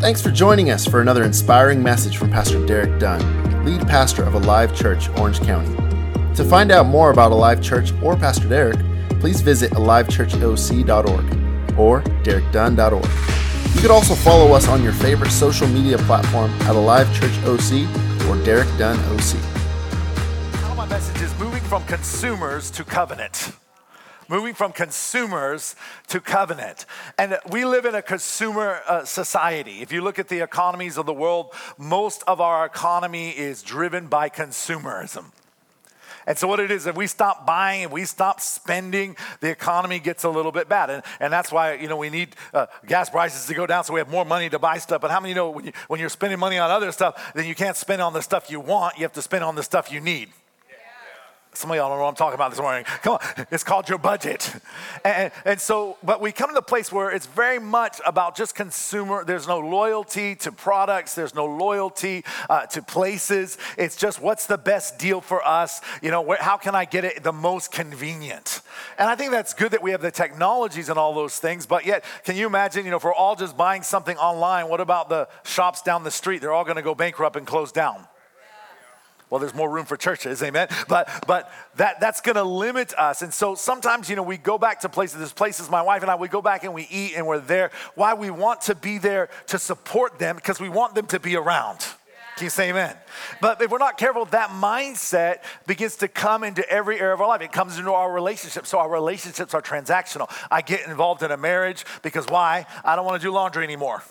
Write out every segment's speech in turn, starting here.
Thanks for joining us for another inspiring message from Pastor Derek Dunn, lead pastor of Alive Church, Orange County. To find out more about Alive Church or Pastor Derek, please visit alivechurchoc.org or derekdunn.org. You could also follow us on your favorite social media platform at Alive Church OC or Derek Dunn OC. My message is moving from consumers to covenant. Moving from consumers to covenant. And we live in a consumer society. If you look at the economies of the world, most of our economy is driven by consumerism. And so what it is, if we stop buying and we stop spending, the economy gets a little bit bad. And that's why, we need gas prices to go down so we have more money to buy stuff. But how many know when you're spending money on other stuff, then you can't spend on the stuff you want, you have to spend on the stuff you need. Some of y'all don't know what I'm talking about this morning. Come on, it's called your budget. And so, but we come to the place where it's very much about just consumer. There's no loyalty to products. There's no loyalty to places. It's just what's the best deal for us? How can I get it the most convenient? And I think that's good that we have the technologies and all those things. But yet, can you imagine, if we're all just buying something online, what about the shops down the street? They're all going to go bankrupt and close down. Well, there's more room for churches, amen? But that's going to limit us. And so sometimes, we go back to places. There's places my wife and I, we go back and we eat and we're there. Why? We want to be there to support them because we want them to be around. Can you say amen? But if we're not careful, that mindset begins to come into every area of our life. It comes into our relationships. So our relationships are transactional. I get involved in a marriage because why? I don't want to do laundry anymore.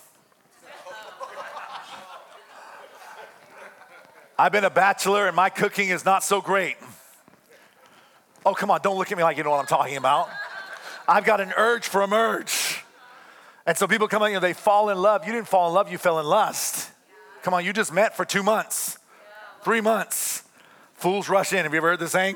I've been a bachelor and my cooking is not so great. Oh, come on, don't look at me like you know what I'm talking about. I've got an urge for a merge. And so people come in, they fall in love. You didn't fall in love, you fell in lust. Come on, you just met for 2 months, 3 months. Fools rush in. Have you ever heard the saying?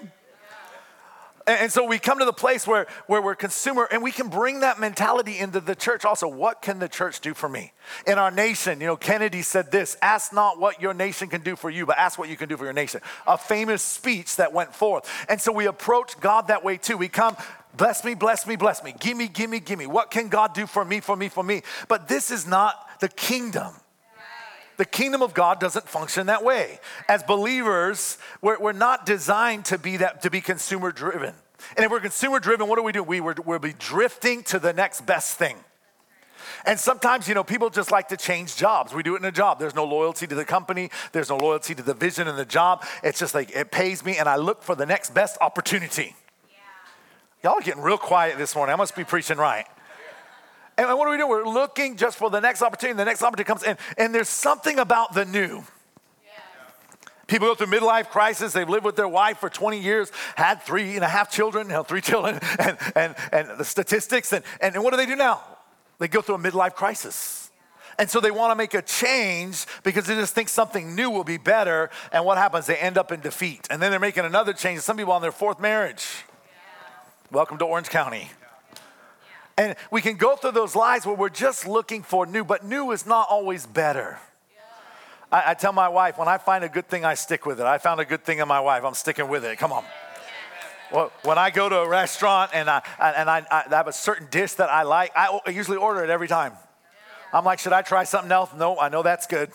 And so we come to the place where we're consumer, and we can bring that mentality into the church also. What can the church do for me? In our nation, Kennedy said this, ask not what your nation can do for you, but ask what you can do for your nation. A famous speech that went forth. And so we approach God that way too. We come, bless me, bless me, bless me. Give me, give me, give me. What can God do for me, for me, for me? But this is not the kingdom. The kingdom of God doesn't function that way. As believers, we're not designed to be consumer driven. And if we're consumer driven, what do? We'll be drifting to the next best thing. And sometimes, people just like to change jobs. We do it in a job. There's no loyalty to the company. There's no loyalty to the vision in the job. It's just like it pays me and I look for the next best opportunity. Yeah. Y'all are getting real quiet this morning. I must be preaching right. And what do? We're looking just for the next opportunity. The next opportunity comes in. And there's something about the new. People go through midlife crisis. They've lived with their wife for 20 years, had 3.5 children, 3 children, and the statistics. And what do they do now? They go through a midlife crisis. And so they want to make a change because they just think something new will be better. And what happens? They end up in defeat. And then they're making another change. Some people on their 4th marriage. Welcome to Orange County. And we can go through those lives where we're just looking for new, but new is not always better. I tell my wife, when I find a good thing, I stick with it. I found a good thing in my wife. I'm sticking with it. Come on. Well, when I go to a restaurant and I have a certain dish that I like, I usually order it every time. I'm like, should I try something else? No, I know that's good.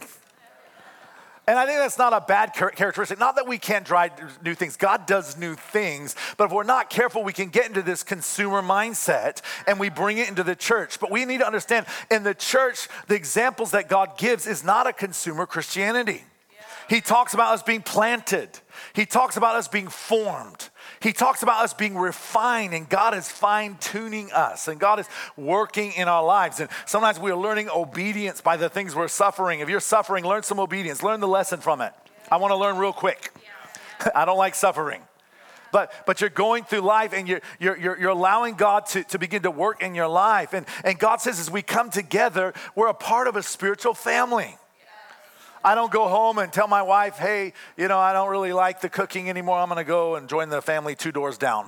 And I think that's not a bad characteristic. Not that we can't try new things. God does new things. But if we're not careful, we can get into this consumer mindset and we bring it into the church. But we need to understand, in the church, the examples that God gives is not a consumer Christianity. He talks about us being planted. He talks about us being formed. He talks about us being refined, and God is fine-tuning us, and God is working in our lives. And sometimes we are learning obedience by the things we're suffering. If you're suffering, learn some obedience. Learn the lesson from it. I want to learn real quick. I don't like suffering. But you're going through life, and you're allowing God to begin to work in your life. And God says, as we come together, we're a part of a spiritual family. I don't go home and tell my wife, hey, I don't really like the cooking anymore. I'm going to go and join the family 2 doors down.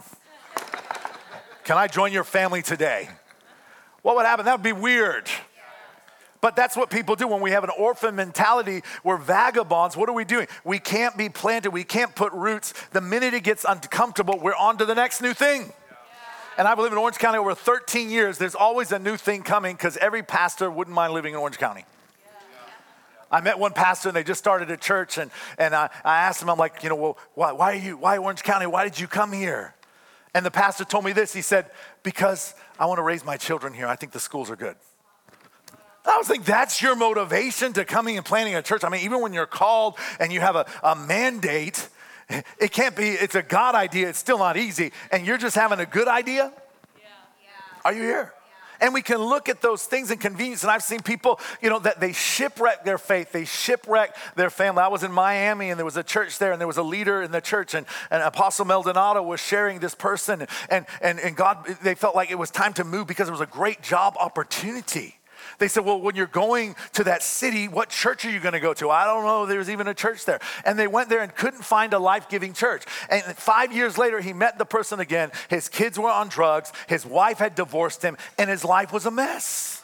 Can I join your family today? What would happen? That would be weird. But that's what people do when we have an orphan mentality. We're vagabonds. What are we doing? We can't be planted. We can't put roots. The minute it gets uncomfortable, we're on to the next new thing. And I've lived in Orange County over 13 years. There's always a new thing coming because every pastor wouldn't mind living in Orange County. I met one pastor and they just started a church and I asked him, I'm like, well, why Orange County? Why did you come here? And the pastor told me this. He said, because I want to raise my children here. I think the schools are good. I was thinking, that's your motivation to coming and planting a church? I mean, even when you're called and you have a mandate, it can't be, it's a God idea. It's still not easy. And you're just having a good idea? Yeah. Are you here? Yeah. And we can look at those things in convenience. And I've seen people, that they shipwreck their faith. They shipwreck their family. I was in Miami and there was a church there and there was a leader in the church and Apostle Maldonado was sharing this person and God, they felt like it was time to move because it was a great job opportunity. They said, well, when you're going to that city, what church are you going to go to? I don't know. There's even a church there. And they went there and couldn't find a life-giving church. And 5 years later, he met the person again. His kids were on drugs. His wife had divorced him, and his life was a mess.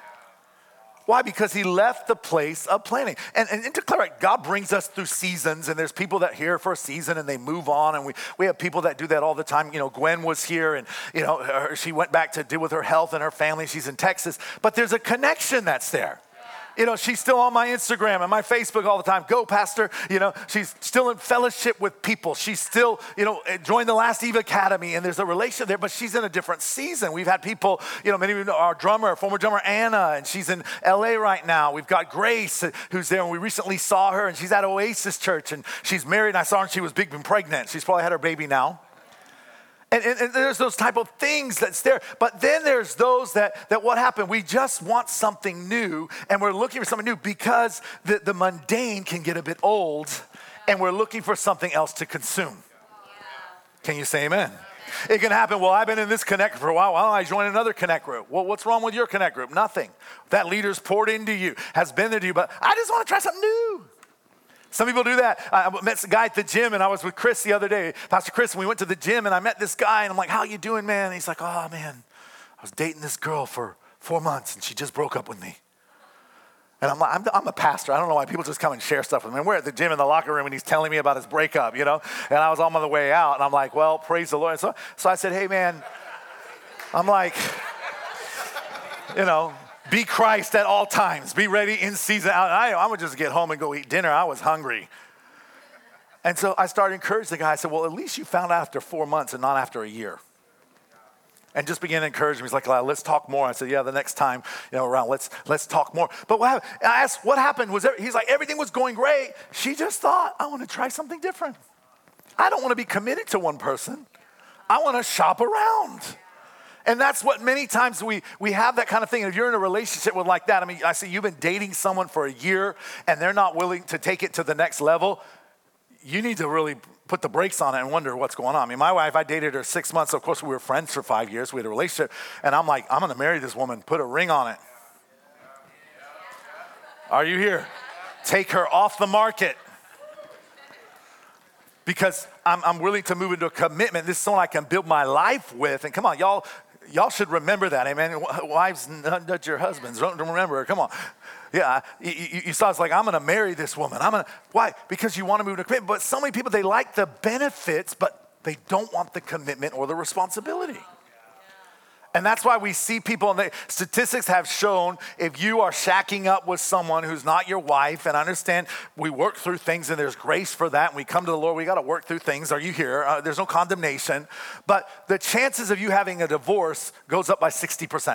Why? Because he left the place of planning. And to clarify, God brings us through seasons, and there's people that are here for a season and they move on, and we have people that do that all the time. Gwen was here, and she went back to deal with her health and her family. She's in Texas, but there's a connection that's there. She's still on my Instagram and my Facebook all the time. Go, Pastor. She's still in fellowship with people. She's still, joined the last Eve Academy, and there's a relation there, but she's in a different season. We've had people, many of you know our former drummer, Anna, and she's in LA right now. We've got Grace, who's there, and we recently saw her, and she's at Oasis Church, and she's married, and I saw her, and she was big and pregnant. She's probably had her baby now. And there's those type of things that's there. But then there's those that what happened? We just want something new, and we're looking for something new because the mundane can get a bit old, and we're looking for something else to consume. Can you say amen? It can happen. Well, I've been in this connect for a while. Why don't I join another connect group? Well, what's wrong with your connect group? Nothing. That leader's poured into you, has been there to you, but I just want to try something new. Some people do that. I met a guy at the gym, and I was with Chris the other day, Pastor Chris, and we went to the gym, and I met this guy, and I'm like, how you doing, man? And he's like, oh, man, I was dating this girl for 4 months, and she just broke up with me. And I'm like, I'm a pastor. I don't know why people just come and share stuff with me. And we're at the gym in the locker room, and he's telling me about his breakup, And I was on my way out, and I'm like, well, praise the Lord. And so I said, hey, man, I'm like, be Christ at all times. Be ready in season out. I would just get home and go eat dinner. I was hungry. And so I started encouraging the guy. I said, well, at least you found out after 4 months and not after a year. And just began to encourage him. He's like, let's talk more. I said, yeah, the next time, around, let's talk more. But what happened? I asked, what happened? He's like, everything was going great. She just thought, I want to try something different. I don't want to be committed to one person. I want to shop around. And that's what many times we have that kind of thing. And if you're in a relationship with like that, I see you've been dating someone for a year and they're not willing to take it to the next level, you need to really put the brakes on it and wonder what's going on. My wife, I dated her 6 months. Of course, we were friends for 5 years. We had a relationship. And I'm like, I'm going to marry this woman. Put a ring on it. Are you here? Take her off the market. Because I'm willing to move into a commitment. This is someone I can build my life with. And come on, y'all should remember that. Amen. Wives, nudge your husbands. Don't remember. Come on. Yeah, you saw it's like, I'm going to marry this woman. Why? Because you want to move into a commitment. But so many people, they like the benefits, but they don't want the commitment or the responsibility. And that's why we see people, and statistics have shown if you are shacking up with someone who's not your wife, and I understand we work through things and there's grace for that, and we come to the Lord, we got to work through things. Are you here? There's no condemnation. But the chances of you having a divorce goes up by 60%.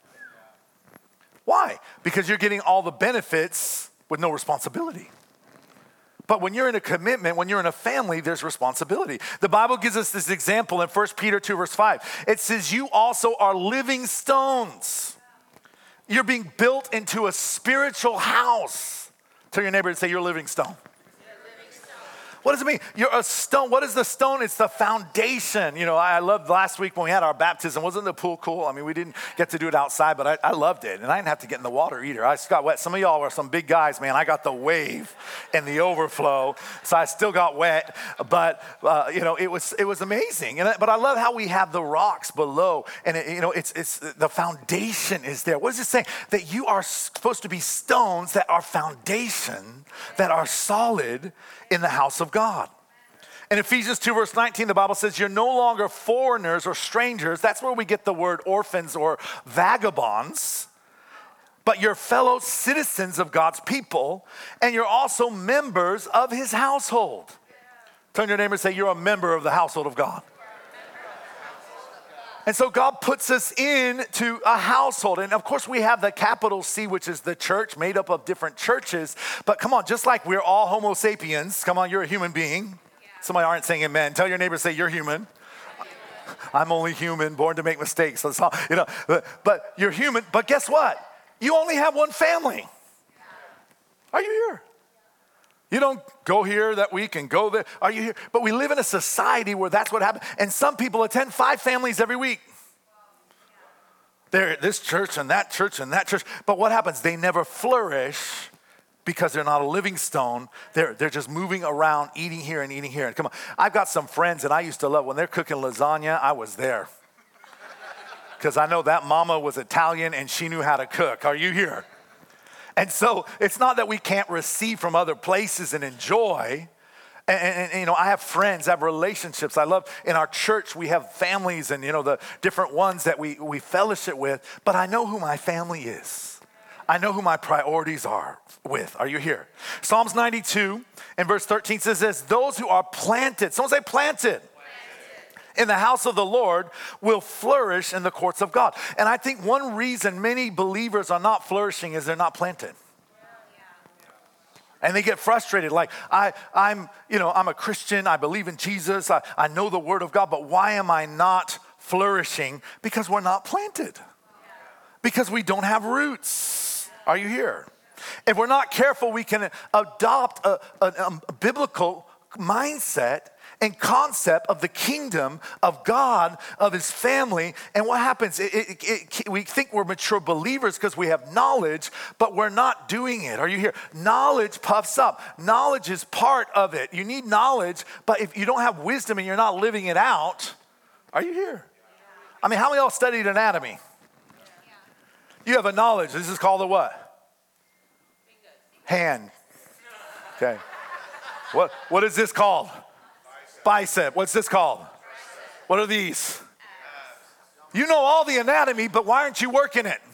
Why? Because you're getting all the benefits with no responsibility. But when you're in a commitment, when you're in a family, there's responsibility. The Bible gives us this example in 1 Peter 2, verse 5. It says, you also are living stones. You're being built into a spiritual house. Tell your neighbor and say, you're a living stone. What does it mean? You're a stone. What is the stone? It's the foundation. I loved last week when we had our baptism. Wasn't the pool cool? We didn't get to do it outside, but I loved it. And I didn't have to get in the water either. I just got wet. Some of y'all are some big guys, man. I got the wave and the overflow, so I still got wet. But, it was amazing. But I love how we have the rocks below. And, it's the foundation is there. What does it say? That you are supposed to be stones that are foundation, that are solid in the house of God. In Ephesians 2, verse 19, the Bible says, you're no longer foreigners or strangers. That's where we get the word orphans or vagabonds. but you're fellow citizens of God's people, and you're also members of his household. Turn to your neighbor and say, you're a member of the household of God. And so God puts us into a household. And of course we have the capital C, which is the church, made up of different churches. But come on, just like we're all Homo sapiens, come on, you're a human being. Somebody aren't saying amen. Tell your neighbor, say, you're human. I'm only human, born to make mistakes. That's all, but you're human. But guess what? You only have one family. Are you here? You don't go here that week and go there. Are you here? But we live in a society where that's what happens. And some people attend 5 families every week. They're at this church and that church and that church. But what happens? They never flourish because they're not a living stone. They're just moving around, eating here and eating here. And come on, I've got some friends that I used to love. When they're cooking lasagna, I was there. Because I know that mama was Italian and she knew how to cook. Are you here? And so it's not that we can't receive from other places and enjoy. And I have friends, I have relationships. I love in our church, we have families and, the different ones that we fellowship with. But I know who my family is. I know who my priorities are with. Are you here? Psalms 92 and verse 13 says this, those who are planted, someone say planted. In the house of the Lord will flourish in the courts of God. And I think one reason many believers are not flourishing is they're not planted. And they get frustrated, like, I'm a Christian, I believe in Jesus, I know the word of God, but why am I not flourishing? Because we're not planted. Because we don't have roots. Are you here? If we're not careful, we can adopt a biblical mindset and concept of the kingdom of God, of his family. And what happens, we think we're mature believers because we have knowledge, but we're not doing it. Are you here? Knowledge puffs up. Knowledge is part of it. You need knowledge, but if you don't have wisdom and you're not living it out, are you here? I mean, how many of y'all studied anatomy? You have a knowledge. This is called a what? Hand. Okay. What is this called? Bicep. What's this called? What are these? You know all the anatomy, but why aren't you working it?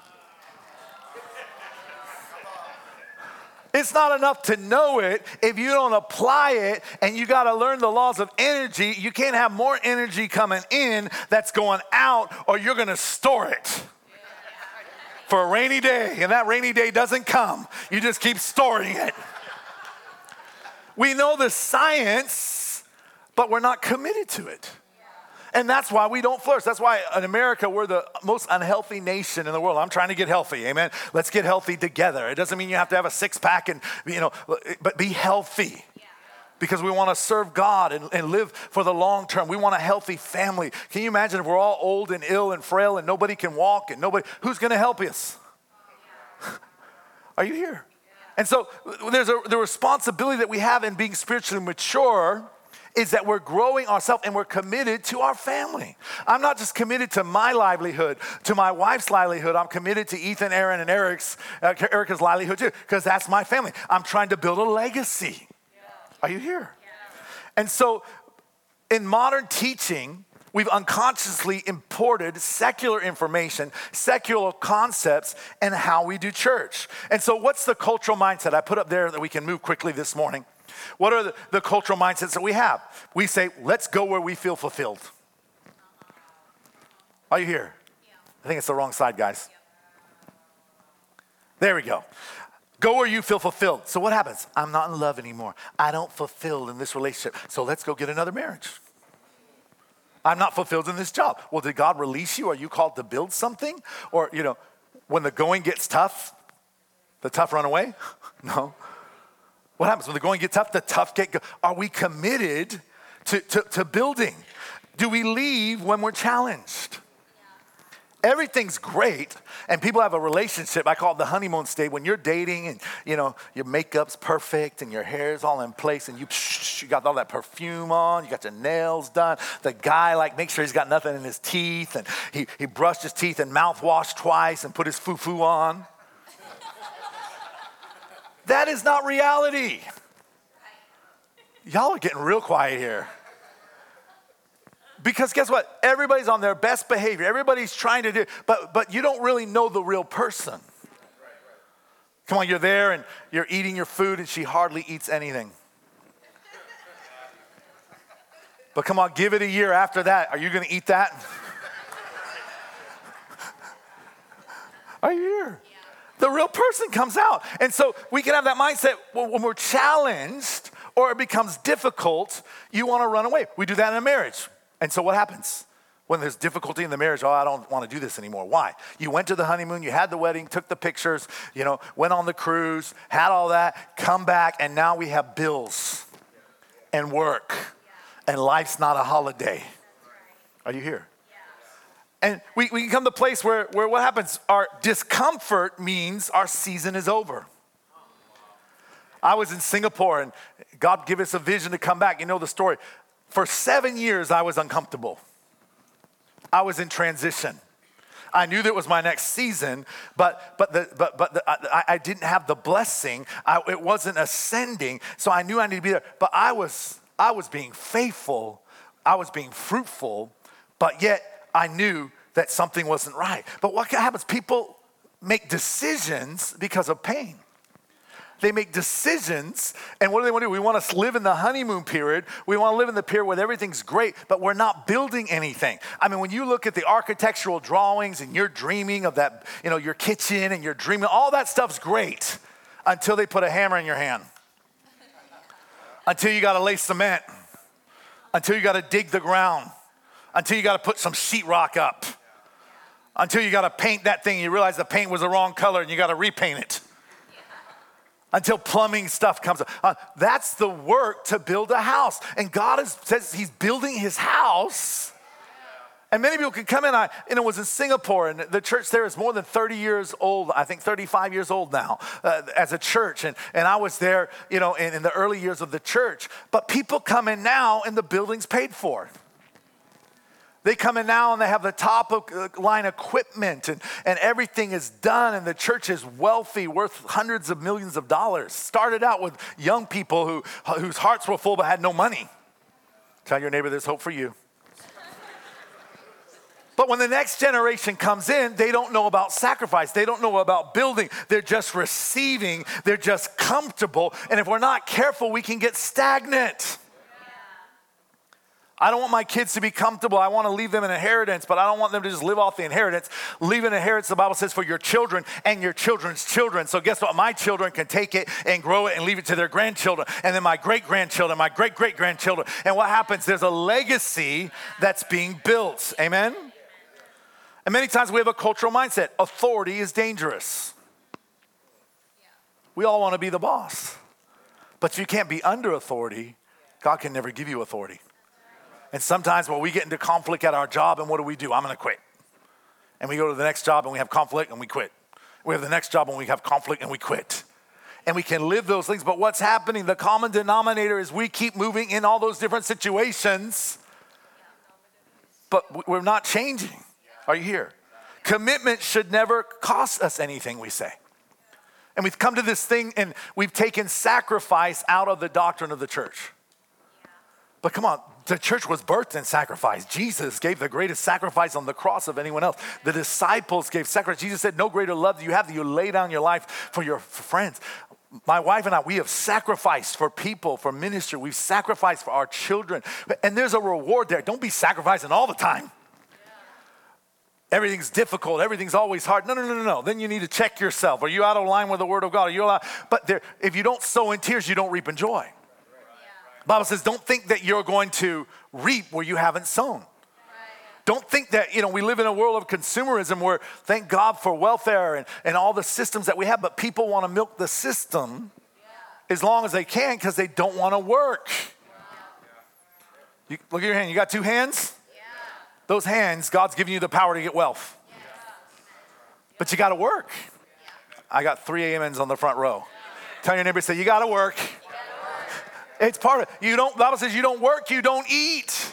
It's not enough to know it if you don't apply it, and you got to learn the laws of energy. You can't have more energy coming in that's going out, or you're going to store it for a rainy day, and that rainy day doesn't come. You just keep storing it. We know the science, but we're not committed to it. And that's why we don't flourish. That's why in America, we're the most unhealthy nation in the world. I'm trying to get healthy, amen? Let's get healthy together. It doesn't mean you have to have a six-pack and, but be healthy. Because we want to serve God and live for the long term. We want a healthy family. Can you imagine if we're all old and ill and frail and nobody can walk and who's going to help us? Are you here? And so there's the responsibility that we have in being spiritually mature is that we're growing ourselves and we're committed to our family. I'm not just committed to my livelihood, to my wife's livelihood. I'm committed to Ethan, Aaron, and Erica's livelihood too, because that's my family. I'm trying to build a legacy. Are you here? And so in modern teaching, we've unconsciously imported secular information, secular concepts, and how we do church. And so what's the cultural mindset? I put up there that we can move quickly this morning. What are the cultural mindsets that we have? We say, let's go where we feel fulfilled. Are you here? I think it's the wrong side, guys. There we go. Go where you feel fulfilled. So what happens? I'm not in love anymore. I don't fulfill in this relationship. So let's go get another marriage. I'm not fulfilled in this job. Well, did God release you? Are you called to build something? Or, when the going gets tough, the tough run away? No. What happens when the going gets tough? The tough get go. Are we committed to building? Do we leave when we're challenged? Everything's great, and people have a relationship. I call it the honeymoon stage. When you're dating and, your makeup's perfect and your hair's all in place and you got all that perfume on, you got your nails done. The guy, makes sure he's got nothing in his teeth, and he brushed his teeth and mouthwashed twice and put his foo-foo on. That is not reality. Y'all are getting real quiet here. Because guess what? Everybody's on their best behavior. Everybody's trying to do, but you don't really know the real person. Come on, you're there and you're eating your food and she hardly eats anything. But come on, give it a year after that. Are you going to eat that? Are you here? Yeah. The real person comes out. And so we can have that mindset when we're challenged or it becomes difficult, you want to run away. We do that in a marriage. And so what happens? When there's difficulty in the marriage, I don't want to do this anymore. Why? You went to the honeymoon, you had the wedding, took the pictures, went on the cruise, had all that, come back, and now we have bills and work, and life's not a holiday. Are you here? And we can come to a place where what happens? Our discomfort means our season is over. I was in Singapore, and God gave us a vision to come back. You know the story. For 7 years, I was uncomfortable. I was in transition. I knew that it was my next season, but I didn't have the blessing. It wasn't ascending, so I knew I needed to be there. But I was being faithful. I was being fruitful, but yet I knew that something wasn't right. But what happens? People make decisions because of pain. They make decisions, and what do they want to do? We want to live in the honeymoon period. We want to live in the period where everything's great, but we're not building anything. I mean, when you look at the architectural drawings and you're dreaming of that, your kitchen and you're dreaming, all that stuff's great until they put a hammer in your hand. Until you got to lay cement. Until you got to dig the ground. Until you got to put some sheetrock up. Until you got to paint that thing and you realize the paint was the wrong color and you got to repaint it. Until plumbing stuff comes up. That's the work to build a house. And God says he's building his house. And many people can come in. I was in Singapore, and the church there is more than 30 years old. I think 35 years old now as a church. And I was there, in the early years of the church. But people come in now, and the building's paid for. They come in now and they have the top of line equipment and everything is done, and the church is wealthy, worth hundreds of millions of dollars. Started out with young people whose hearts were full but had no money. Tell your neighbor there's hope for you. But when the next generation comes in, they don't know about sacrifice. They don't know about building. They're just receiving. They're just comfortable. And if we're not careful, we can get stagnant. I don't want my kids to be comfortable. I want to leave them an inheritance, but I don't want them to just live off the inheritance. Leave an inheritance, the Bible says, for your children and your children's children. So guess what? My children can take it and grow it and leave it to their grandchildren, and then my great-grandchildren, my great-great-grandchildren. And what happens? There's a legacy that's being built. Amen? And many times we have a cultural mindset. Authority is dangerous. We all want to be the boss. But if you can't be under authority, God can never give you authority. And sometimes when we get into conflict at our job, and what do? I'm going to quit. And we go to the next job and we have conflict and we quit. We have the next job and we have conflict and we quit. And we can live those things, but what's happening? The common denominator is we keep moving in all those different situations, but we're not changing. Are you here? Commitment should never cost us anything, we say. And we've come to this thing and we've taken sacrifice out of the doctrine of the church. But come on, the church was birthed in sacrifice. Jesus gave the greatest sacrifice on the cross of anyone else. The disciples gave sacrifice. Jesus said, no greater love do you have than you lay down your life for your friends. My wife and I, we have sacrificed for people, for ministry. We've sacrificed for our children. And there's a reward there. Don't be sacrificing all the time. Everything's difficult. Everything's always hard. No. Then you need to check yourself. Are you out of line with the word of God? Are you allowed? But if you don't sow in tears, you don't reap in joy. The Bible says, don't think that you're going to reap where you haven't sown. Don't think that, we live in a world of consumerism where thank God for welfare and all the systems that we have, but people want to milk the system as long as they can because they don't want to work. Look at your hand. You got two hands? Those hands, God's giving you the power to get wealth. But you got to work. I got 3 amens on the front row. Tell your neighbor, say, you got to work. It's part of it. The Bible says you don't work, you don't eat.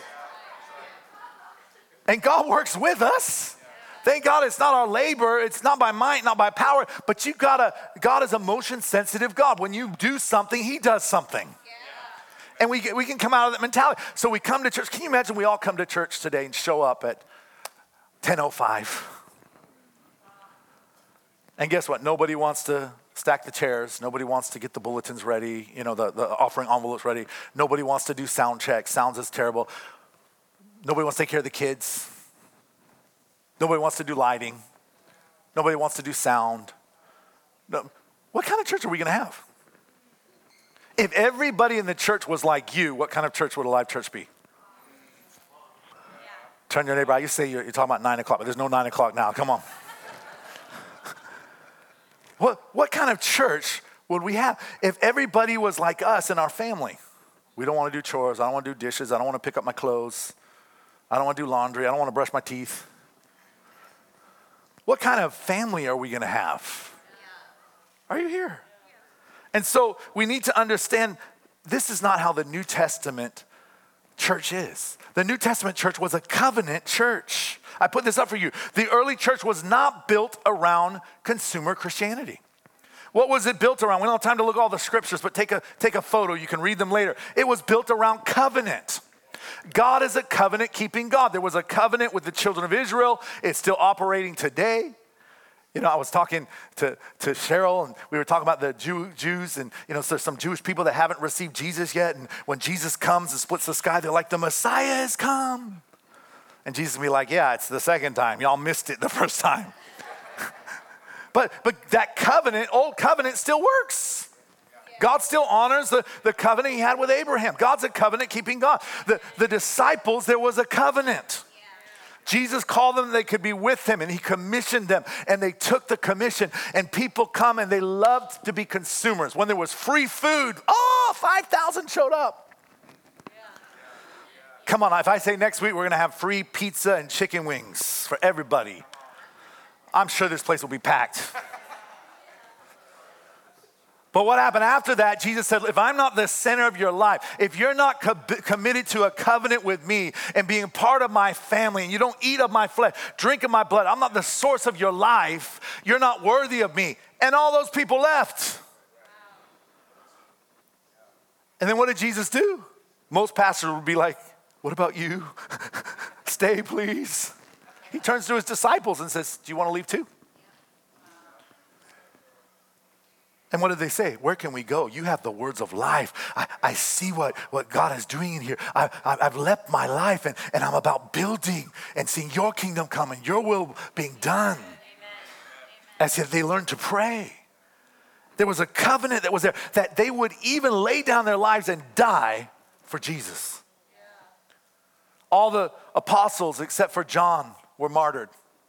And God works with us. Thank God it's not our labor. It's not by might, not by power. But God is a motion sensitive God. When you do something, he does something. And we can come out of that mentality. So we come to church. Can you imagine we all come to church today and show up at 10:05? And guess what? Nobody wants to stack the chairs. Nobody wants to get the bulletins ready, the offering envelopes ready. Nobody wants to do sound checks. Sounds is terrible. Nobody wants to take care of the kids. Nobody wants to do lighting. Nobody wants to do sound. No. What kind of church are we going to have? If everybody in the church was like you, what kind of church would a live church be? Turn your neighbor out. You say you're talking about 9 o'clock, but there's no 9 o'clock now. Come on. What kind of church would we have if everybody was like us in our family? We don't want to do chores. I don't want to do dishes. I don't want to pick up my clothes. I don't want to do laundry. I don't want to brush my teeth. What kind of family are we going to have? Are you here? And so we need to understand this is not how the New Testament church is. The New Testament church was a covenant church. I put this up for you. The early church was not built around consumer Christianity. What was it built around? We don't have time to look at all the scriptures, but take a photo. You can read them later. It was built around covenant. God is a covenant-keeping God. There was a covenant with the children of Israel. It's still operating today. I was talking to Cheryl, and we were talking about the Jews, and so there's some Jewish people that haven't received Jesus yet, and when Jesus comes and splits the sky, they're like, the Messiah has come. And Jesus will be like, yeah, it's the second time. Y'all missed it the first time. But that covenant, old covenant, still works. God still honors the covenant he had with Abraham. God's a covenant-keeping God. The disciples, there was a covenant. Jesus called them, they could be with him, and he commissioned them, and they took the commission, and people come, and they loved to be consumers. When there was free food, 5,000 showed up. Come on, if I say next week we're going to have free pizza and chicken wings for everybody, I'm sure this place will be packed. But what happened after that, Jesus said, if I'm not the center of your life, if you're not committed to a covenant with me and being part of my family, and you don't eat of my flesh, drink of my blood, I'm not the source of your life, you're not worthy of me. And all those people left. And then what did Jesus do? Most pastors would be like, what about you? Stay, please. He turns to his disciples and says, do you want to leave too? And what did they say? Where can we go? You have the words of life. I see what God is doing in here. I've left my life and I'm about building and seeing your kingdom come and your will being done. Amen. As if they learned to pray. There was a covenant that was there that they would even lay down their lives and die for Jesus. Yeah. All the apostles except for John were martyred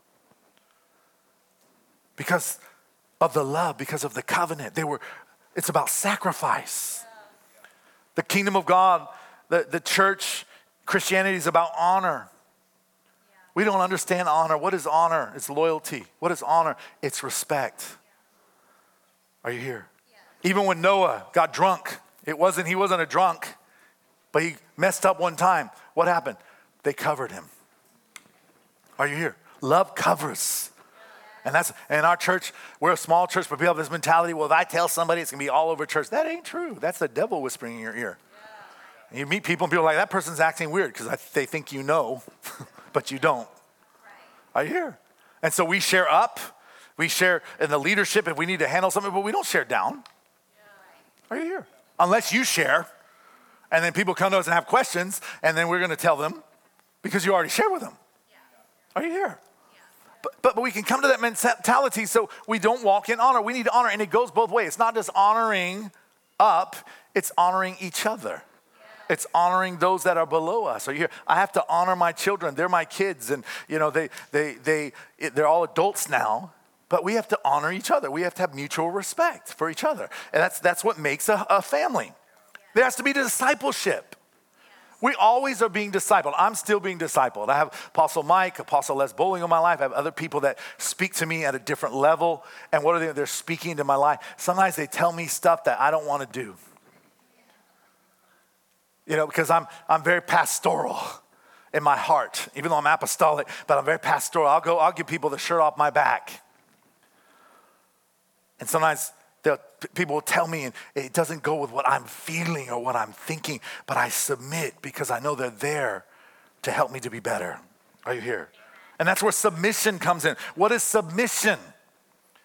because of the love, because of the covenant. It's about sacrifice. The kingdom of God, the church, Christianity is about honor. We don't understand honor. What is honor? It's loyalty. What is honor? It's respect. Are you here? Even when Noah got drunk, he wasn't a drunk, but he messed up one time. What happened? They covered him. Are you here? Love covers. And that's in our church, we're a small church, but people have this mentality, well, if I tell somebody, it's going to be all over church. That ain't true. That's the devil whispering in your ear. Yeah. And you meet people and people are like, that person's acting weird because they think you know, but you don't. Right. Are you here? And so we share up. We share in the leadership if we need to handle something, but we don't share down. Yeah. Are you here? Unless you share, and then people come to us and have questions, and then we're going to tell them because you already shared with them. Yeah. Are you here? But we can come to that mentality so we don't walk in honor. We need to honor, and it goes both ways. It's not just honoring up, it's honoring each other. Yeah. It's honoring those that are below us. So I have to honor my children. They're my kids, and they're all adults now. But we have to honor each other. We have to have mutual respect for each other, and that's what makes a family. There has to be discipleship. We always are being discipled. I'm still being discipled. I have Apostle Mike, Apostle Les Bowling in my life. I have other people that speak to me at a different level. And what are they? They're speaking into my life. Sometimes they tell me stuff that I don't want to do. Because I'm very pastoral in my heart, even though I'm apostolic, but I'm very pastoral. I'll give people the shirt off my back. And sometimes people will tell me, and it doesn't go with what I'm feeling or what I'm thinking, but I submit because I know they're there to help me to be better. Are you here? And that's where submission comes in. What is submission?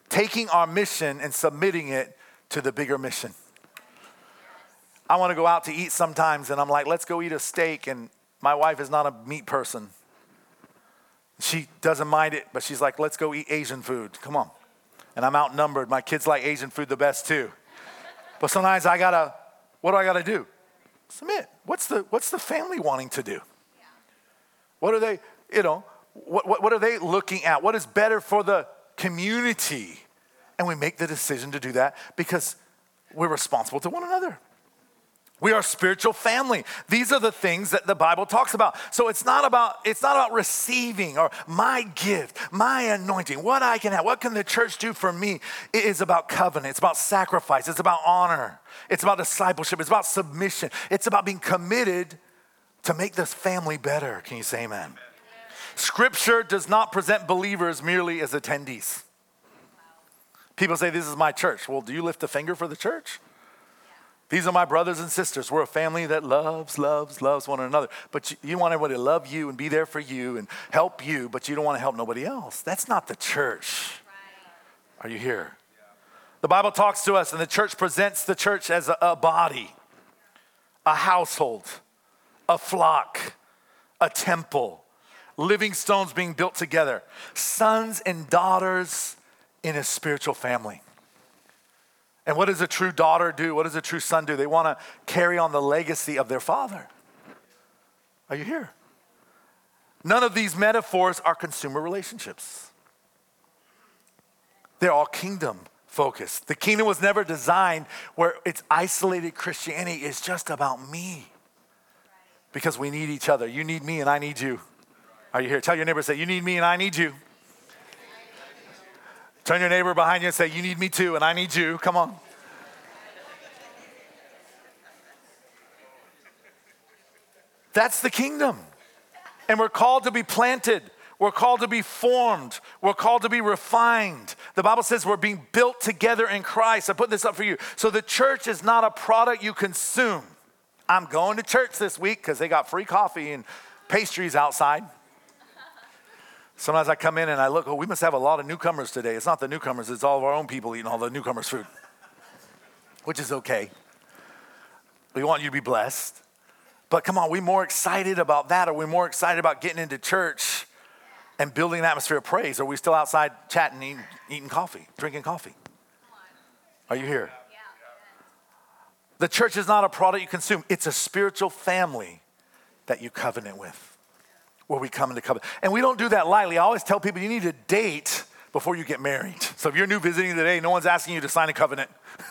taking our mission and submitting it to the bigger mission. I want to go out to eat sometimes, and I'm like, let's go eat a steak, and my wife is not a meat person. She doesn't mind it, but she's like, let's go eat Asian food. Come on. And I'm outnumbered. My kids like Asian food the best too. But sometimes what do I gotta do? Submit. What's the family wanting to do? What are they, what are they looking at? What is better for the community? And we make the decision to do that because we're responsible to one another. We are a spiritual family. These are the things that the Bible talks about. So it's not about receiving or my gift, my anointing, what I can have, what can the church do for me. It is about covenant. It's about sacrifice. It's about honor. It's about discipleship. It's about submission. It's about being committed to make this family better. Can you say amen? Scripture does not present believers merely as attendees. People say, this is my church. Well, do you lift a finger for the church? These are my brothers and sisters. We're a family that loves one another. But you want everybody to love you and be there for you and help you, but you don't want to help nobody else. That's not the church. Are you here? The Bible talks to us, and the church presents the church as a body, a household, a flock, a temple, living stones being built together, sons and daughters in a spiritual family. And what does a true daughter do? What does a true son do? They want to carry on the legacy of their father. Are you here? None of these metaphors are consumer relationships. They're all kingdom focused. The kingdom was never designed where it's isolated Christianity. It's just about me. Because we need each other. You need me and I need you. Are you here? Tell your neighbor, say, you need me and I need you. Turn your neighbor behind you and say, you need me too, and I need you. Come on. That's the kingdom. And we're called to be planted. We're called to be formed. We're called to be refined. The Bible says we're being built together in Christ. I put this up for you. So the church is not a product you consume. I'm going to church this week because they got free coffee and pastries outside. Sometimes I come in and I look, we must have a lot of newcomers today. It's not the newcomers, it's all of our own people eating all the newcomers' food, which is okay. We want you to be blessed. But come on, are we more excited about that? Are we more excited about getting into church and building an atmosphere of praise? Or are we still outside chatting, eating coffee, drinking coffee? Are you here? The church is not a product you consume. It's a spiritual family that you covenant with. Where we come into covenant. And we don't do that lightly. I always tell people you need to date before you get married. So if you're new visiting today, no one's asking you to sign a covenant.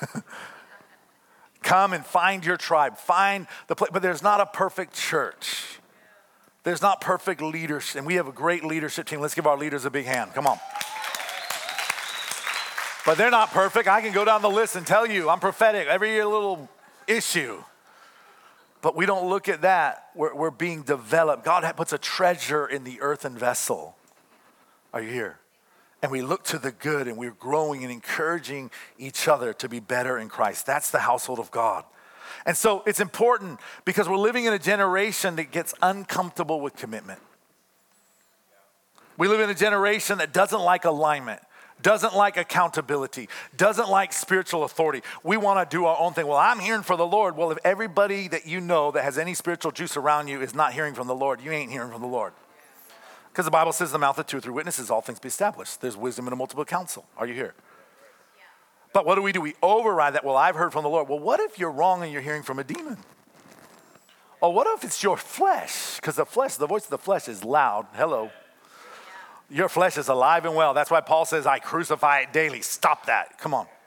Come and find your tribe. Find the place. But there's not a perfect church. There's not perfect leadership. And we have a great leadership team. Let's give our leaders a big hand. Come on. But they're not perfect. I can go down the list and tell you I'm prophetic. Every little issue. But we don't look at that. We're being developed. God puts a treasure in the earthen vessel. Are you here? And we look to the good and we're growing and encouraging each other to be better in Christ. That's the household of God. And so it's important because we're living in a generation that gets uncomfortable with commitment. We live in a generation that doesn't like alignment, doesn't like accountability, doesn't like spiritual authority. We want to do our own thing. Well, I'm hearing from the Lord. Well, if everybody that you know that has any spiritual juice around you is not hearing from the Lord, you ain't hearing from the Lord. Because the Bible says the mouth of two or three witnesses, all things be established. There's wisdom in a multiple counsel. Are you here? Yeah. But what do? We override that. Well, I've heard from the Lord. Well, what if you're wrong and you're hearing from a demon? Or what if it's your flesh? Because the voice of the flesh is loud. Hello. Your flesh is alive and well. That's why Paul says, I crucify it daily. Stop that. Come on.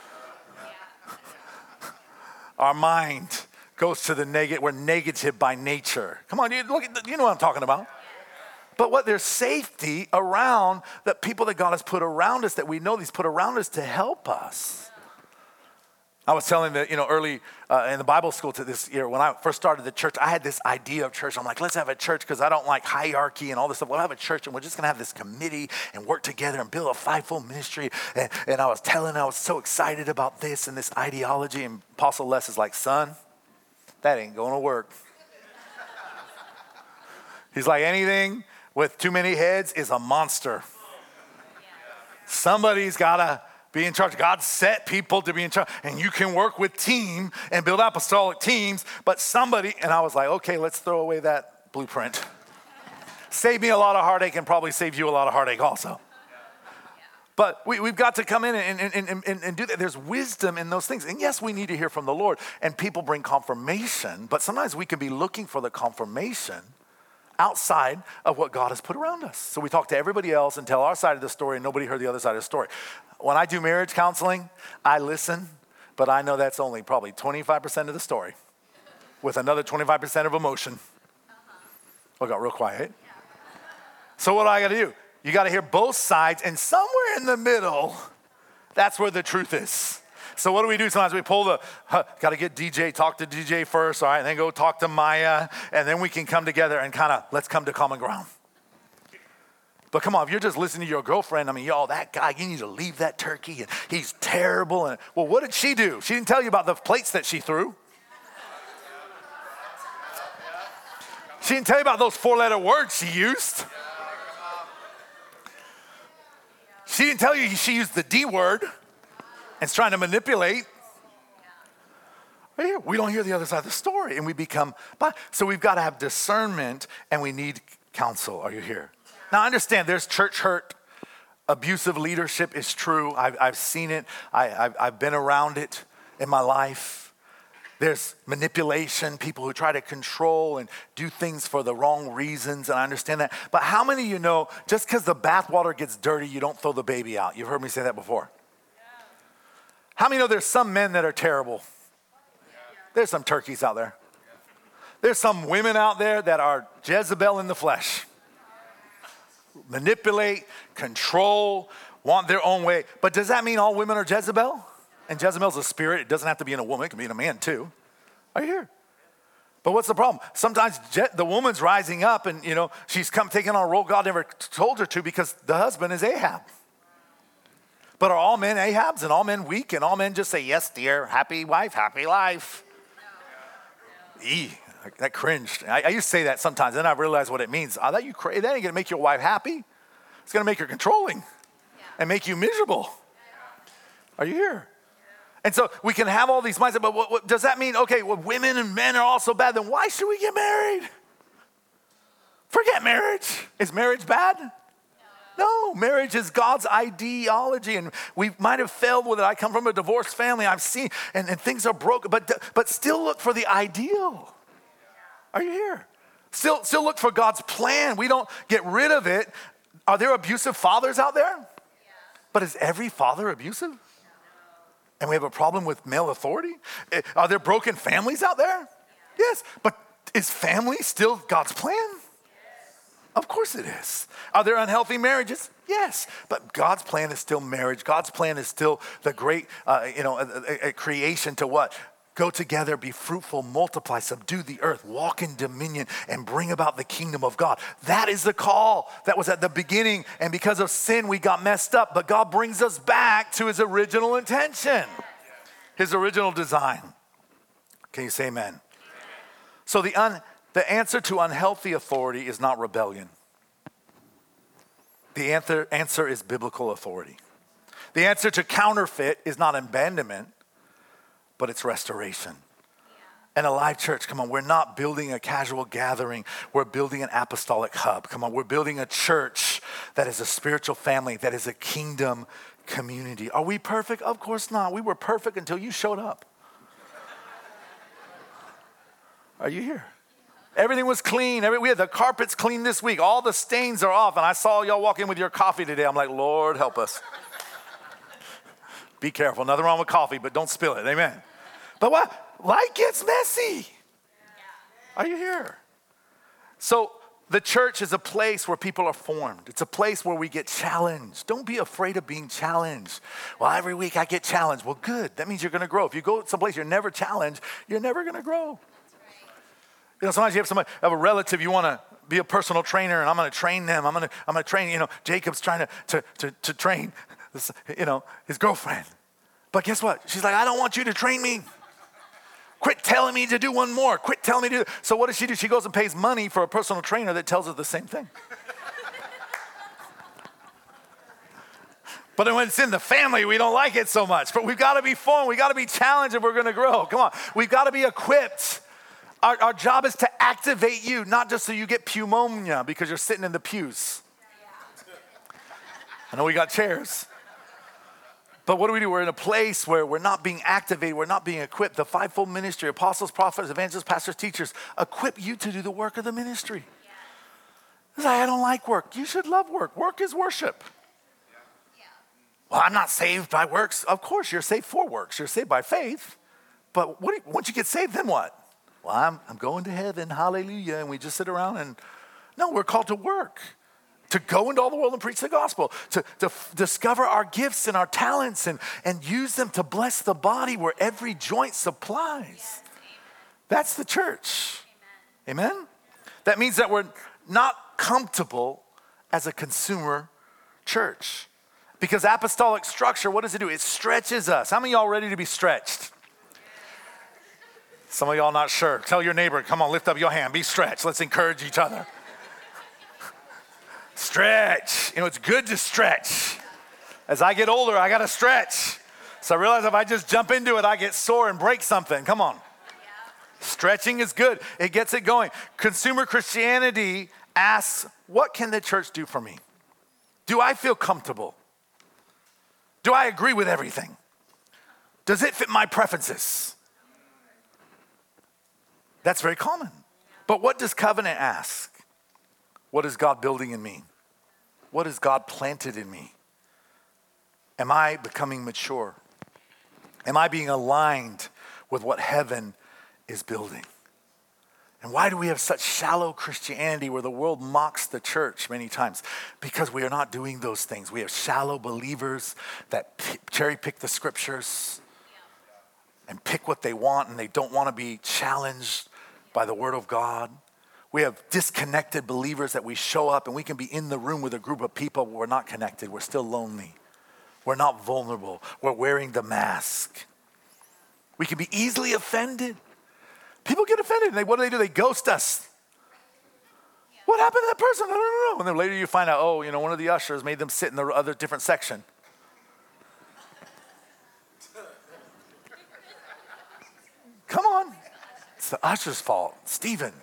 Our mind goes to the negative. We're negative by nature. Come on, you know what I'm talking about. But there's safety around the people that God has put around us, that we know He's put around us to help us. I was telling early in the Bible school to this year, when I first started the church, I had this idea of church. I'm like, let's have a church because I don't like hierarchy and all this stuff. We'll have a church and we're just going to have this committee and work together and build a fivefold ministry. And I was so excited about this and this ideology. And Apostle Les is like, son, that ain't going to work. He's like, anything with too many heads is a monster. Somebody's got to be in charge. God set people to be in charge. And you can work with team and build apostolic teams, but somebody, and I was like, okay, let's throw away that blueprint. Save me a lot of heartache and probably save you a lot of heartache also. But we've got to come in and do that. There's wisdom in those things. And yes, we need to hear from the Lord. And people bring confirmation. But sometimes we can be looking for the confirmation outside of what God has put around us. So we talk to everybody else and tell our side of the story, and nobody heard the other side of the story. When I do marriage counseling, I listen, but I know that's only probably 25% of the story with another 25% of emotion. Oh, got real quiet. So what do I got to do? You got to hear both sides, and somewhere in the middle, that's where the truth is. So what do we do? Sometimes we pull got to get DJ, talk to DJ first, all right, and then go talk to Maya, and then we can come together and kind of, let's come to common ground. But come on, if you're just listening to your girlfriend, I mean, y'all, that guy, you need to leave that turkey, and he's terrible. And well, what did she do? She didn't tell you about the plates that she threw. She didn't tell you about those 4-letter words she used. She didn't tell you she used the D word and is trying to manipulate. We don't hear the other side of the story, and we become, so we've got to have discernment, and we need counsel. Are you here? Now, I understand there's church hurt. Abusive leadership is true. I've seen it. I've been around it in my life. There's manipulation, people who try to control and do things for the wrong reasons, and I understand that. But how many of you know, just because the bathwater gets dirty, you don't throw the baby out? You've heard me say that before. Yeah. How many know there's some men that are terrible? Yeah. There's some turkeys out there. Yeah. There's some women out there that are Jezebel in the flesh. Manipulate, control, want their own way. But does that mean all women are Jezebel? And Jezebel's a spirit. It doesn't have to be in a woman. It can be in a man too. Are you here? But what's the problem? Sometimes the woman's rising up and, she's taking on a role God never told her to because the husband is Ahab. But are all men Ahabs and all men weak and all men just say, yes, dear, happy wife, happy life? That cringed. I used to say that sometimes. Then I realized what it means. That ain't going to make your wife happy. It's going to make her controlling and make you miserable. Are you here? And so we can have all these mindsets, but what does that mean? Okay, well, women and men are all so bad, then why should we get married? Forget marriage. Is marriage bad? No, marriage is God's ideology, and we might have failed with it. I come from a divorced family. I've seen, and things are broken, but still look for the ideal. Are you here? Still look for God's plan. We don't get rid of it. Are there abusive fathers out there? Yeah. But is every father abusive? And we have a problem with male authority? Are there broken families out there? Yeah. Yes. But is family still God's plan? Yes. Of course it is. Are there unhealthy marriages? Yes. But God's plan is still marriage. God's plan is still the great, a creation to what? Go together, be fruitful, multiply, subdue the earth, walk in dominion, and bring about the kingdom of God. That is the call that was at the beginning, and because of sin, we got messed up, but God brings us back to his original intention, his original design. Can you say amen? So the answer to unhealthy authority is not rebellion. The answer is biblical authority. The answer to counterfeit is not abandonment, but it's restoration. And Alive Church, come on, we're not building a casual gathering. We're building an apostolic hub. Come on, we're building a church that is a spiritual family, that is a kingdom community. Are we perfect? Of course not. We were perfect until you showed up. Are you here? Everything was clean. We had the carpets clean this week. All the stains are off. And I saw y'all walk in with your coffee today. I'm like, Lord, help us. Be careful. Nothing wrong with coffee, but don't spill it. Amen. But what? Life gets messy. Are you here? So the church is a place where people are formed. It's a place where we get challenged. Don't be afraid of being challenged. Well, every week I get challenged. Well, good. That means you're going to grow. If you go someplace you're never challenged, you're never going to grow. Sometimes you have a relative, you want to be a personal trainer, and I'm going to train them. I'm going to train, Jacob's trying to train, his girlfriend. But guess what? She's like, I don't want you to train me. Quit telling me to do one more. Quit telling me to do. So what does she do? She goes and pays money for a personal trainer that tells her the same thing. But when it's in the family, we don't like it so much. But we've got to be formed. We've got to be challenged if we're going to grow. Come on. We've got to be equipped. Our job is to activate you, not just so you get pneumonia because you're sitting in the pews. I know we got chairs. But what do? We're in a place where we're not being activated. We're not being equipped. The fivefold ministry, apostles, prophets, evangelists, pastors, teachers, equip you to do the work of the ministry. It's like, I don't like work. You should love work. Work is worship. Well, I'm not saved by works. Of course, you're saved for works. You're saved by faith. But once you get saved, then what? Well, I'm going to heaven. Hallelujah. And we just sit around and, no, we're called to work. To go into all the world and preach the gospel. To discover our gifts and our talents and use them to bless the body where every joint supplies. Yes, that's the church. Amen? That means that we're not comfortable as a consumer church. Because apostolic structure, what does it do? It stretches us. How many of y'all ready to be stretched? Some of y'all not sure. Tell your neighbor, come on, lift up your hand. Be stretched. Let's encourage each other. Stretch. It's good to stretch. As I get older, I got to stretch. So I realize if I just jump into it, I get sore and break something. Come on. Stretching is good. It gets it going. Consumer Christianity asks, what can the church do for me? Do I feel comfortable? Do I agree with everything? Does it fit my preferences? That's very common. But what does covenant ask? What is God building in me? What has God planted in me? Am I becoming mature? Am I being aligned with what heaven is building? And why do we have such shallow Christianity where the world mocks the church many times? Because we are not doing those things. We have shallow believers that cherry pick the scriptures and pick what they want, and they don't want to be challenged by the word of God. We have disconnected believers that we show up and we can be in the room with a group of people, but we're not connected. We're still lonely. We're not vulnerable. We're wearing the mask. We can be easily offended. People get offended. And what do? They ghost us. What happened to that person? I don't know. And then later you find out, one of the ushers made them sit in the other different section. Come on. It's the usher's fault. Stephen.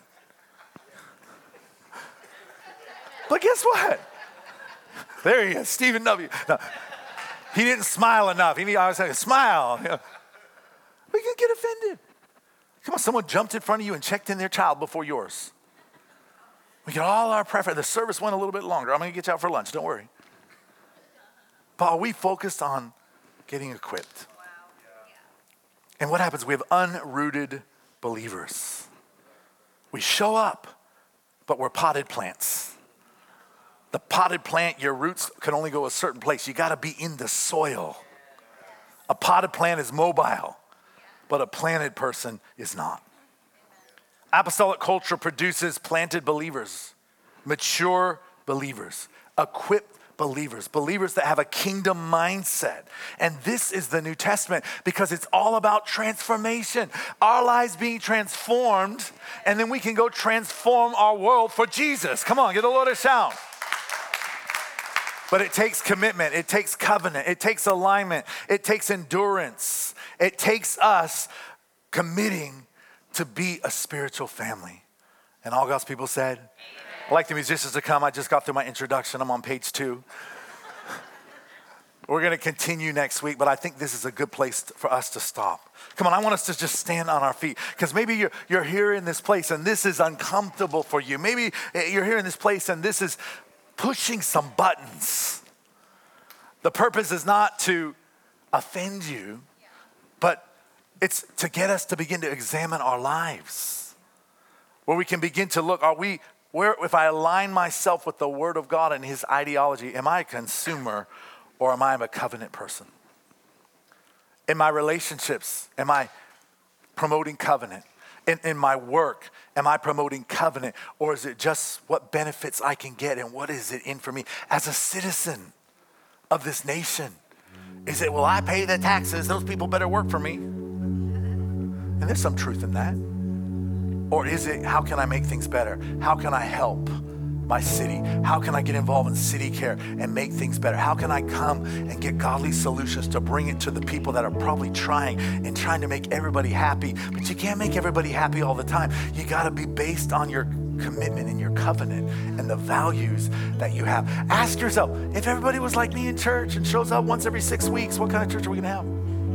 But guess what? There he is, Stephen W. No, he didn't smile enough. I was saying, smile. We can get offended. Come on, someone jumped in front of you and checked in their child before yours. We get all our preference. The service went a little bit longer. I'm going to get you out for lunch. Don't worry. But are we focused on getting equipped? Wow. And what happens? We have unrooted believers. We show up, but we're potted plants. The potted plant, your roots can only go a certain place. You got to be in the soil. A potted plant is mobile, but a planted person is not. Apostolic culture produces planted believers, mature believers, equipped believers, believers that have a kingdom mindset. And this is the New Testament because it's all about transformation. Our lives being transformed, and then we can go transform our world for Jesus. Come on, get a Lord a shout. But it takes commitment, it takes covenant, it takes alignment, it takes endurance. It takes us committing to be a spiritual family. And all God's people said, amen. I'd like the musicians to come. I just got through my introduction. I'm on page 2. We're going to continue next week, but I think this is a good place for us to stop. Come on, I want us to just stand on our feet because maybe you're here in this place and this is uncomfortable for you. Maybe you're here in this place and this is pushing some buttons. The purpose is not to offend you, but it's to get us to begin to examine our lives. Where we can begin to look, if I align myself with the Word of God and His ideology, am I a consumer or am I a covenant person? In my relationships, am I promoting covenant? In my work, am I promoting covenant? Or is it just what benefits I can get and what is it in for me? As a citizen of this nation, is it, well, I pay the taxes, those people better work for me? And there's some truth in that. Or is it, how can I make things better? How can I help my city? How can I get involved in city care and make things better? How can I come and get godly solutions to bring it to the people that are probably trying to make everybody happy? But you can't make everybody happy all the time. You got to be based on your commitment and your covenant and the values that you have. Ask yourself, if everybody was like me in church and shows up once every 6 weeks, what kind of church are we going to have?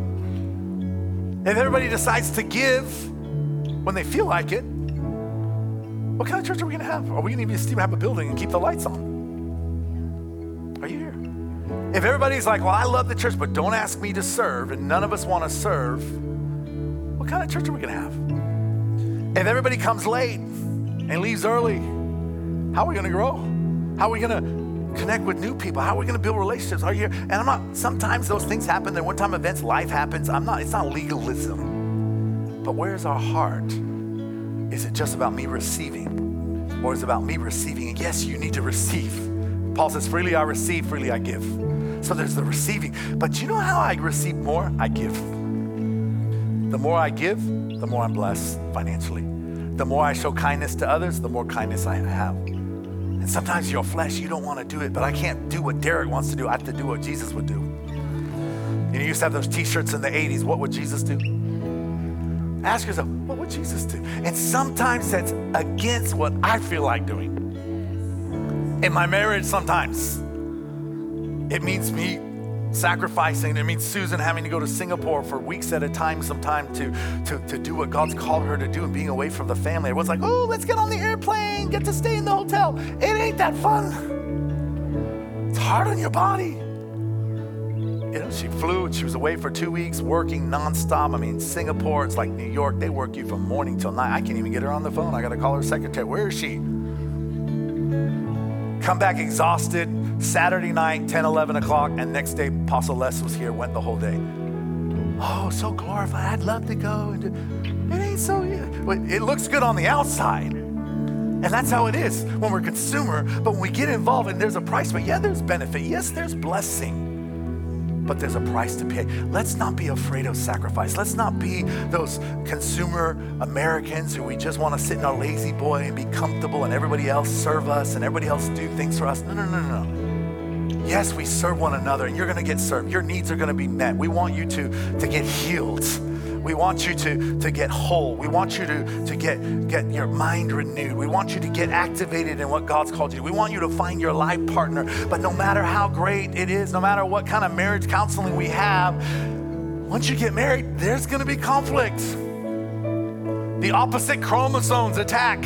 If everybody decides to give when they feel like it, what kind of church are we going to have? Are we going to even have a building and keep the lights on? Are you here? If everybody's like, well, I love the church, but don't ask me to serve, and none of us want to serve, what kind of church are we going to have? If everybody comes late and leaves early, how are we going to grow? How are we going to connect with new people? How are we going to build relationships? Are you here? And sometimes those things happen. There one-time events, life happens. It's not legalism. But where's our heart? Is it just about me receiving? Or is it about me receiving? And yes, you need to receive. Paul says, freely I receive, freely I give. So there's the receiving. But you know how I receive more? I give. The more I give, the more I'm blessed financially. The more I show kindness to others, the more kindness I have. And sometimes your flesh, you don't want to do it, but I can't do what Derek wants to do. I have to do what Jesus would do. You used to have those t-shirts in the 80s. What would Jesus do? Ask yourself, what would Jesus do? And sometimes that's against what I feel like doing. In my marriage, sometimes it means me sacrificing. It means Susan having to go to Singapore for weeks at a time sometime to do what God's called her to do and being away from the family. It was like, oh, let's get on the airplane, get to stay in the hotel. It ain't that fun. It's hard on your body. She flew, she was away for 2 weeks, working nonstop. Singapore, it's like New York. They work you from morning till night. I can't even get her on the phone. I got to call her secretary. Where is she? Come back exhausted, Saturday night, 10, 11 o'clock, and next day, Apostle Les was here, went the whole day. Oh, so glorified. I'd love to go. It ain't so, it looks good on the outside. And that's how it is when we're a consumer. But when we get involved and there's a price, but yeah, there's benefit. Yes, there's blessing. But there's a price to pay. Let's not be afraid of sacrifice. Let's not be those consumer Americans who we just want to sit in our lazy boy and be comfortable and everybody else serve us and everybody else do things for us. No. Yes, we serve one another and you're going to get served. Your needs are going to be met. We want you to get healed. We want you to get whole. We want you to get your mind renewed. We want you to get activated in what God's called you to. We want you to find your life partner. But no matter how great it is, no matter what kind of marriage counseling we have, once you get married, there's going to be conflict. The opposite chromosomes attack.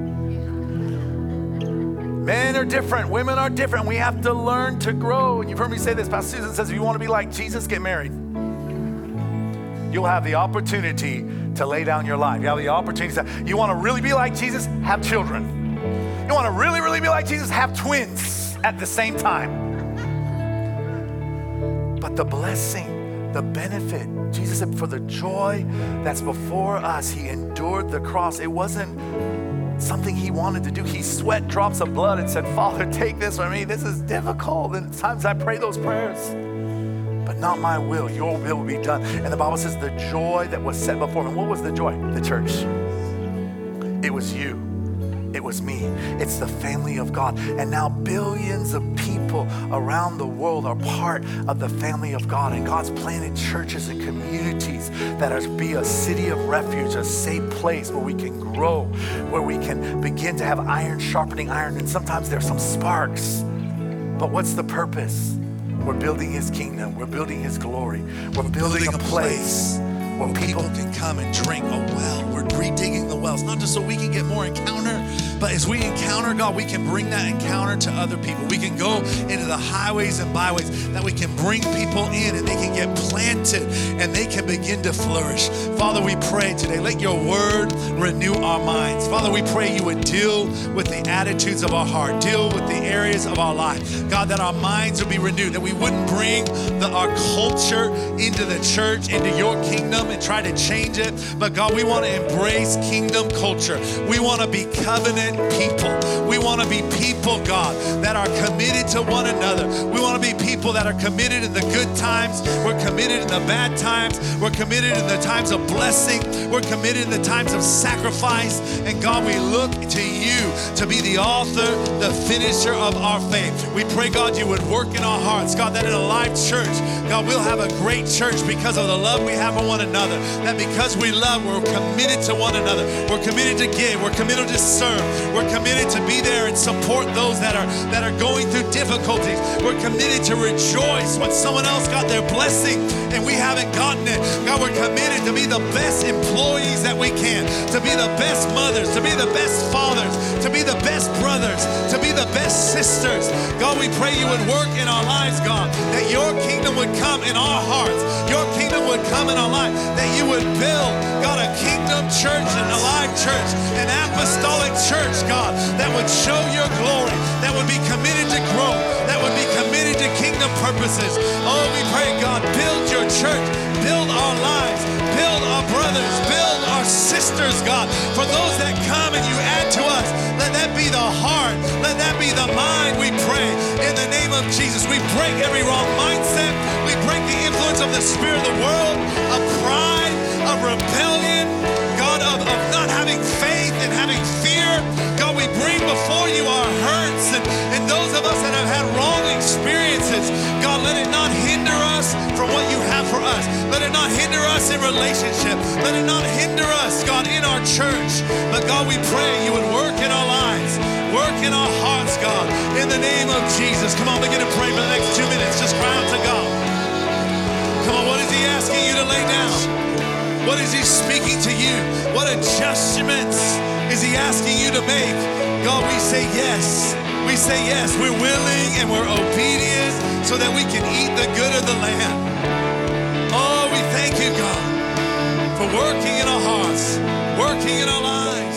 Men are different. Women are different. We have to learn to grow. And you've heard me say this. Pastor Susan says, if you want to be like Jesus, get married. You'll have the opportunity to lay down your life. You have the opportunity you want to really be like Jesus, have children. You want to really, really be like Jesus, have twins at the same time. But the blessing, the benefit, Jesus said, for the joy that's before us, he endured the cross. It wasn't something he wanted to do. He sweat drops of blood and said, Father, take this from me. This is difficult. And sometimes I pray those prayers. But not my will, your will will be done. And the Bible says the joy that was set before him. What was the joy? The church. It was you. It was me. It's the family of God. And now billions of people around the world are part of the family of God. And God's planted churches and communities that are be a city of refuge, a safe place where we can grow, where we can begin to have iron sharpening iron. And sometimes there's some sparks. But what's the purpose? We're building his kingdom. We're building his glory. We're building a place where people can come and drink a well. We're redigging the wells, not just so we can get more encounter, but as we encounter God, we can bring that encounter to other people. We can go into the highways and byways, that we can bring people in and they can get planted and they can begin to flourish. Father, we pray today, let your word renew our minds. Father, we pray you would deal with the attitudes of our heart, deal with the areas of our life. God, that our minds would be renewed, that we wouldn't bring our culture into the church, into your kingdom, kingdom and try to change it. But God, we want to embrace kingdom culture. We want to be covenant people. We want to be people, God, that are committed to one another. We want to be people that are committed in the good times. We're committed in the bad times. We're committed in the times of blessing. We're committed in the times of sacrifice. And God, we look to you to be the author, the finisher of our faith. We pray, God, you would work in our hearts. God, that in a live church, God, we'll have a great church because of the love we have for one another. That because we love, we're committed to one another. We're committed to give. We're committed to serve. We're committed to be there and support those that are going through difficulties. We're committed to rejoice when someone else got their blessing and we haven't gotten it. God, we're committed to be the best employees that we can, to be the best mothers, to be the best fathers, to be the best brothers, to be the best sisters. God, we pray you would work in our lives, God, that your kingdom would come in our hearts, your kingdom would come in our life, that you would build, God, a kingdom church and a live church, an apostolic church, God, that would show your glory, that would be committed to growth, that would be committed to kingdom purposes. Oh, we pray, God, build your church, build our lives, build our brothers, build our sisters, God. For those that come and you add to us, let that be the heart, let that be the mind, we pray. In the name of Jesus, we break every wrong mindset. We break the influence of the spirit of the world, of pride, of rebellion, God, of not having faith and having fear. God, we bring before you our hurts and those of us that have had wrong experiences. God, let it not hinder us from what you have for us. Let it not hinder us in relationship. Let it not hinder us, God, in our church. But God, we pray you would work in our lives, work in our hearts, God, in the name of Jesus. Come on, begin to pray for the next 2 minutes. Just cry out to God. Come on, what is he asking you to lay down? What is he speaking to you? What adjustments is he asking you to make? God, we say yes. We say yes. We're willing and we're obedient so that we can eat the good of the land. Oh, we thank you, God, for working in our hearts, working in our lives.